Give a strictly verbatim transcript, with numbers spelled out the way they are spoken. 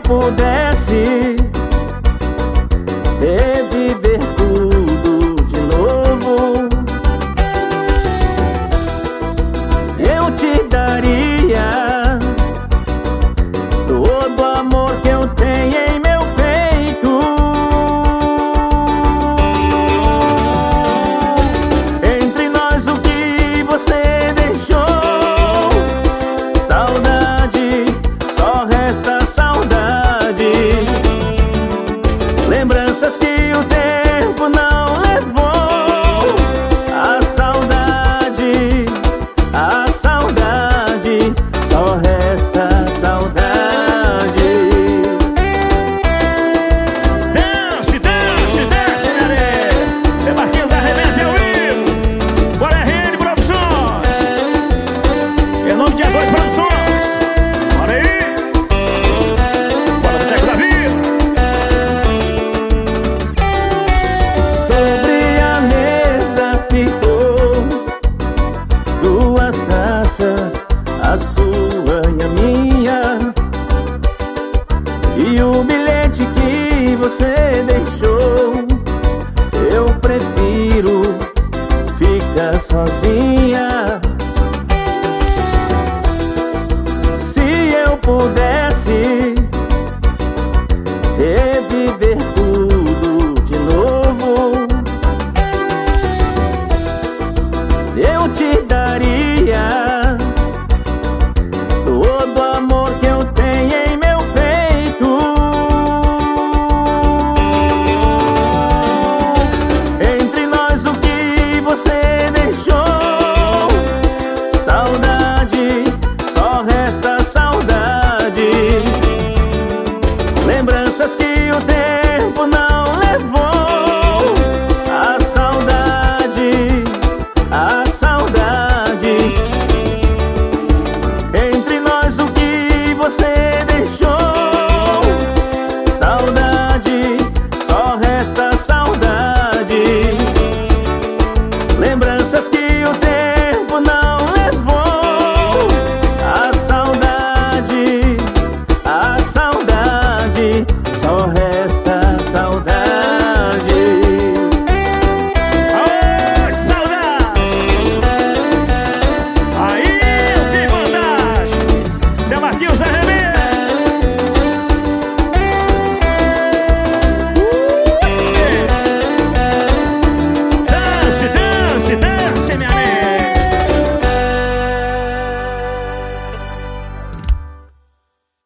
pudesse reviver tudo de novo, eu te daria todo o amor que eu tenho em meu peito. Entre nós o que você deixou, saudade, só resta saudade. Lembranças que o tempo não levou. A saudade, a saudade, só resta saudade. Desce, desce, desce, galera. Zé Marquinhos arrebenta ao vivo. Bora R N Produções. Em nome de A dois Produções. Bora aí. Bora, Boteco da Vida. Sobre a mesa ficou duas taças, a sua e a minha, e o bilhete que você deixou. Eu prefiro ficar sozinha. Se eu pudesse reviver tudo de novo, eu te daria todo o amor que eu tenho em meu peito. Entre nós o que você deixou, saudade, só resta saudade.